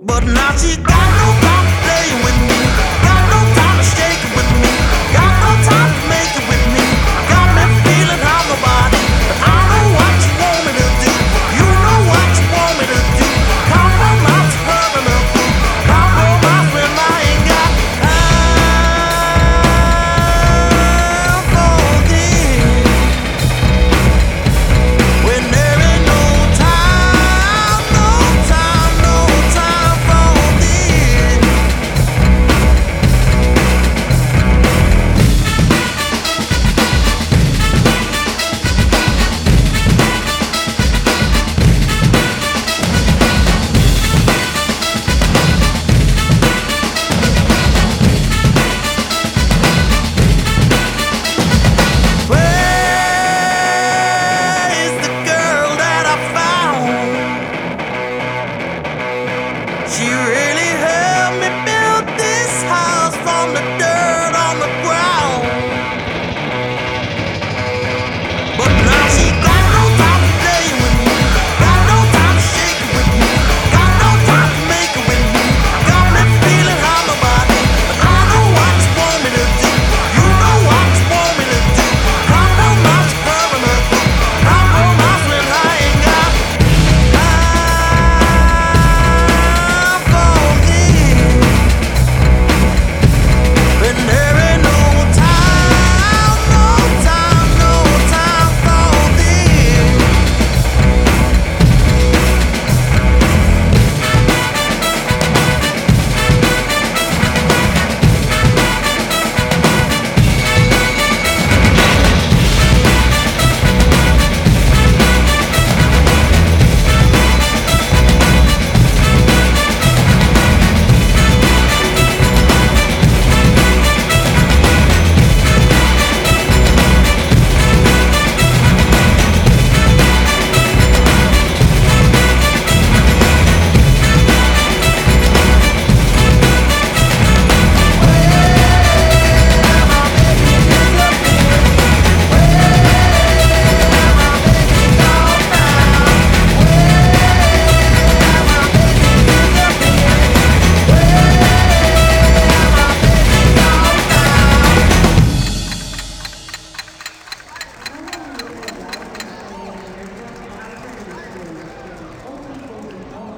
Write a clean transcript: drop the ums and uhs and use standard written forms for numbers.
But now she got no time to play with me, got no time to shake it with me, got no time to make it with me. Got me feeling how nobody, but I know what you want me to do. You know what you want me to do. Compromise is running a fool. Compromise when I ain't got time for this. When there ain't no time, no time, no time for this. Where is the girl that I found? She